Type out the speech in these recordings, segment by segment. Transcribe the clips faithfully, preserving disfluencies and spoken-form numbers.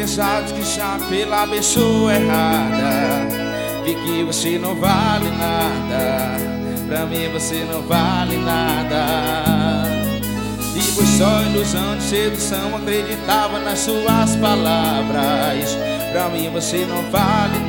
pensados que está pela pessoa errada. Vi que você não vale nada, pra mim você não vale nada. E foi só ilusão de sedução, acreditava nas suas palavras. Pra mim você não vale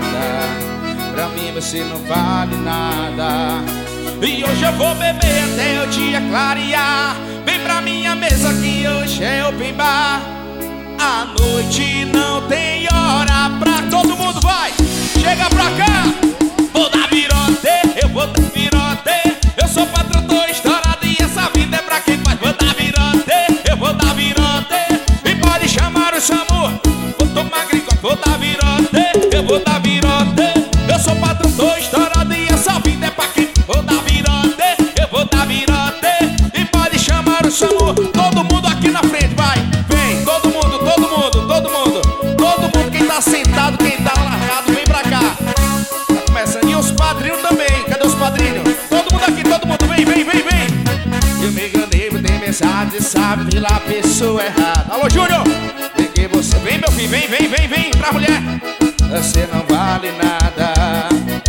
nada, pra mim você não vale nada. E hoje eu vou beber até o dia clarear. Vem pra minha mesa que hoje é open bar. A noite não tem hora pra todo mundo, vai! Chega pra cá! Vou dar virote, eu vou dar virote. Eu sou patrão, tô estourado e essa vida é pra quem faz. Vou dar virote, eu vou dar virote. E pode chamar o SAMU. Vou tomar gringo, vou dar virote, eu vou dar virote. Eu sou patrão, tô estourado e essa vida é pra quem faz. Vou dar virote, eu vou dar virote. E pode chamar o SAMU. Todo mundo aqui na frente, vai! Vem, todo mundo, todo mundo, todo mundo. Todo mundo, quem tá sentado, quem tá largado, vem pra cá. Tá começando, e os padrinhos também. Cadê os padrinhos? Todo mundo aqui, todo mundo, vem, vem, vem, vem. Eu me enganei, botei mensagem, sabe, pela pessoa errada. Alô, Júnior! Vem que você, vem meu filho, vem, vem, vem, vem pra mulher. Você não vale nada,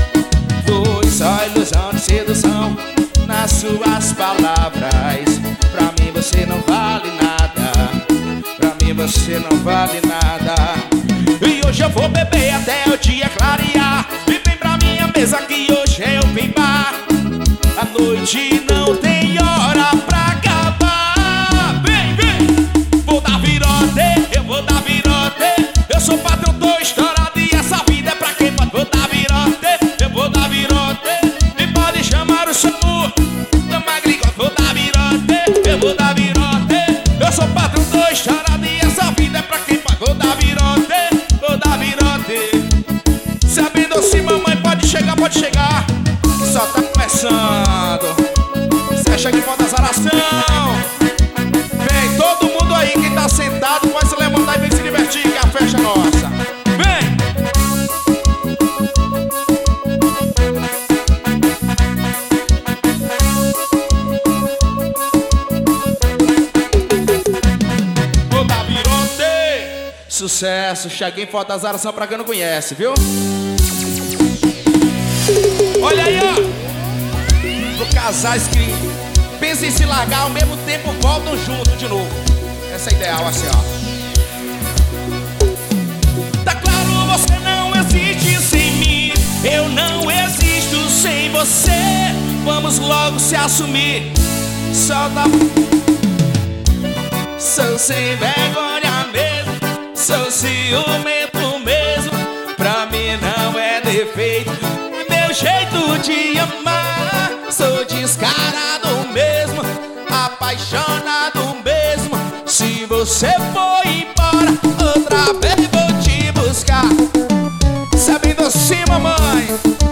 foi só ilusão de sedução nas suas palavras. Pra mim você não vale nada, pra mim você não vale nada. E hoje eu vou beber até o dia clarear. E vem pra minha mesa que hoje é open bar. A noite não tem hora pra acabar. Vem, vem! Vou dar virote, eu vou dar virote. Eu sou patrão, tô estourado e essa vida é pra quem pode. Vou dar virote, eu vou dar virote. E pode chamar o SAMU. Toma gringo, vou dar virote, eu vou dar virote. Eu sou patrão, tô estourado e essa vida é pra quem pode. Vou dar virote, vou dar virote. Sabendo assim, mamãe, pode chegar, pode chegar. Só tá começando. Você chega em volta da zaração. Vem, todo mundo aí, quem tá sentado, pode se levantar e vem se divertir, que a festa é nossa. Vem! Vou dar virote. Sucesso, cheguei em volta da zaração pra quem não conhece, viu? Olha aí, ó, pro casais que pensam em se largar ao mesmo tempo, voltam junto de novo. Essa é ideal, assim, ó. Tá claro, você não existe sem mim. Eu não existo sem você. Vamos logo se assumir. Solta. Sou sem vergonha mesmo, sou ciumento mesmo. Pra mim não é defeito, meu jeito de amar. Sou descarado mesmo, apaixonado mesmo. Se você for embora, outra vez vou te buscar. Sabendo assim, mamãe,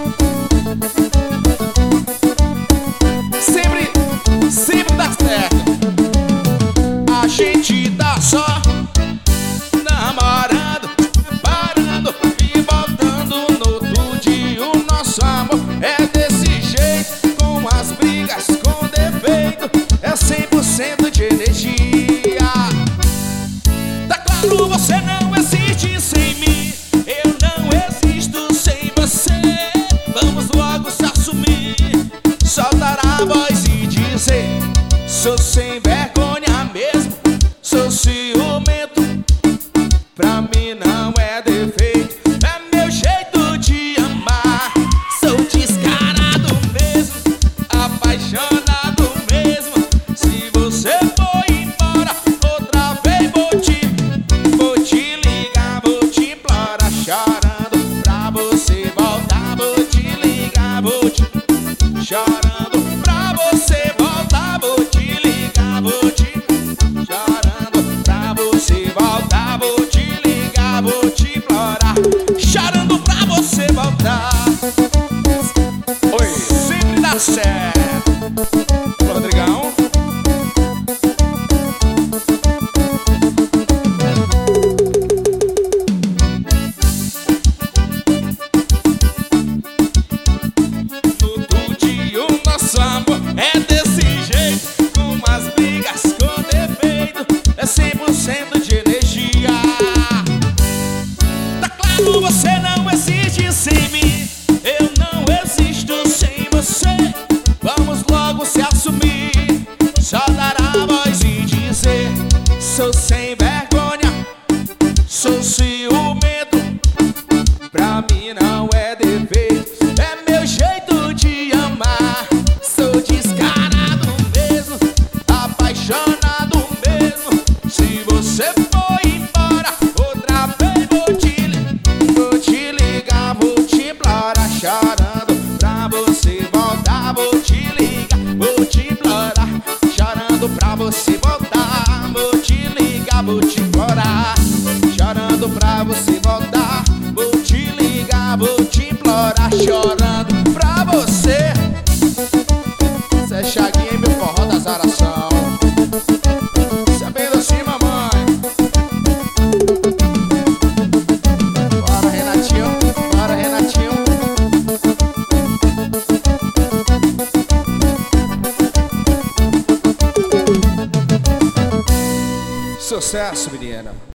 sempre, sempre dá certo. A gente tá só namorando, parando e voltando no outro dia. O nosso amor é desse jeito, com as brigas, com defeito. É cem por cento de energia. Tá claro, você não existe sem mim. Eu não existo sem você. Vamos logo se assumir. Soltar a voz e dizer: sou sem vergonha mesmo, sou ciumento. Pra mim não é defeito, é meu jeito de amar. Sou descarado mesmo, apaixonado mesmo. Se você for embora, outra vez vou te, vou te ligar, vou te implorar, chorando pra você voltar. Vou te ligar, vou te, chorando pra você voltar. Vou te ligar, vou te, chorando pra você voltar. Vou te ligar, vou te implorar, chorando pra você voltar. Oi, sempre dá certo. Rodrigão. Todo dia o nosso amor é desse jeito, com as brigas, com defeito. É cem por cento de energia. ligar, vou te ligar, vou te implorar, chorando pra você voltar. Vou te ligar, vou te implorar, chorando pra você voltar. Vou te ligar, vou te implorar, chorando pra você. Cê é Chaguinha e meu forró das oração. Cê é bem assim, mamãe. Bora, Renatinho, bora, Renatinho. Sucesso, menina.